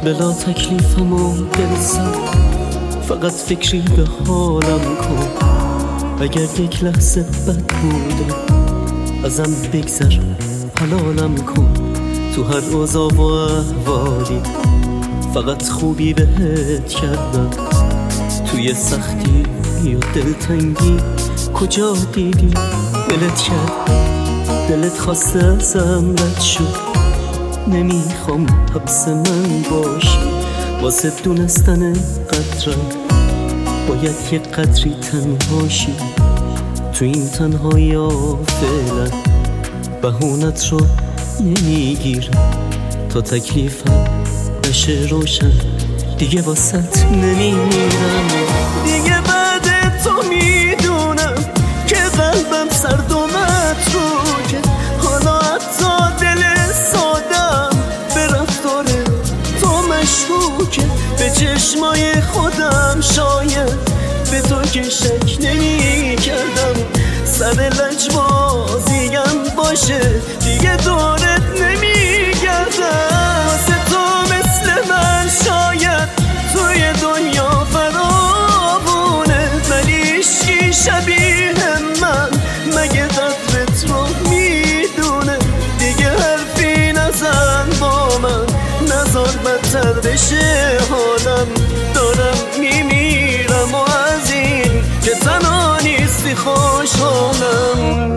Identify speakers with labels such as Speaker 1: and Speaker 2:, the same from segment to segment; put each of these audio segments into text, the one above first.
Speaker 1: بلا تکلیفم و دل سر، فقط فکری به حالم کن. اگر یک لحظه بد بوده ازم بگذر، حلالم کن. تو هر اوضاع و احوالی فقط خوبی بهت کردم. توی سختی یا دلتنگی کجا دیدی دلت کرد؟ دلت خواسته ازم رد شد، نمیخوام حبس من باشی. واسه دونستن قدرم باید یه قدری تنهاشی. تو این تنهایی فعلا بهونت رو نمیگیرم. تا تکلیفم بشه روشن دیگه واسط نمیمیرم. دیگه بعد تو میدونم که قلبم سرد و متروکه. حالا حتی دل سادم به رفتار تو مشکوکه. به چشمای خودم شاید به تو که شک نمی کردم. سر لجبازیم باشه دیگه دورت نمی گردم. واسه تو مثل من شاید توی دنیا فراوونه، ولی عشقی شبیه من مگه قدرت رو میدونه؟ دیگه حرفی نزن با من، نزار بدتر بشه حالم. دارم میمیرم و از این که تنها نیستی خوشحالم.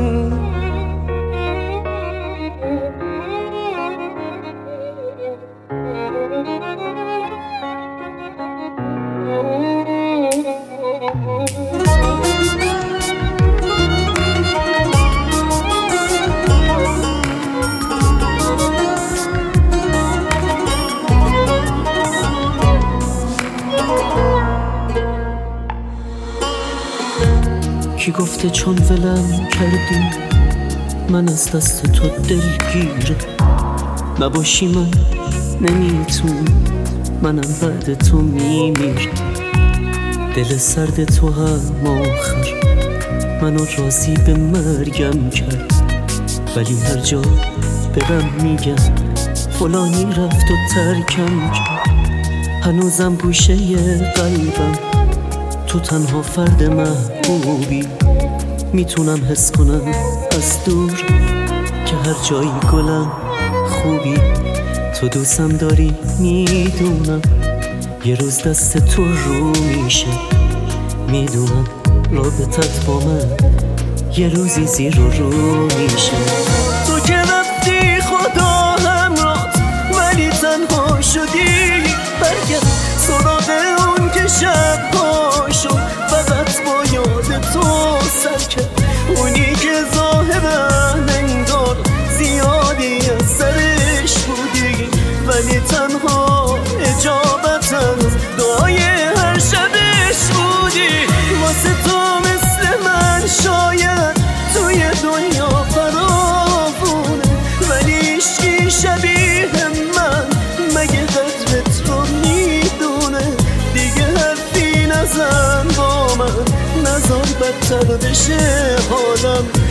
Speaker 1: کی گفته چون ولم کردی من از دست تو دلگیره؟ نباشی من نمیتونم، منم بعد تو میمیرم. دل سرد تو هم آخر منو راضی به مرگم کرد. ولی هر جا برم میگم فلانی رفت و ترکم کرد. هنوزم گوشه قلبم تو تنها فرد محبوبی. میتونم حس کنم از دور که هر جایی گلم خوبی. تو دوستم داری میدونم، یه روز دست تو رو میشه. میدونم رابطت با من یه روزی زیر و رو میشه. تو که رفتی خدا همراه ولی تنها شدی. برگرد سراغ اون که شب پاشو فقط با یاد تو سر کرد. اونی که ظاهرا انگار زیادی از سرش بودی، ولی تنها اجابت از دعای هر شبش بودی. واسه تو مثل من شاید توی دنیا فراوونه، ولی عشقی شبیه من مگه قدرت رو میدونه؟ دیگه حرفی نزن با من، نزار بدتر بشه حالم.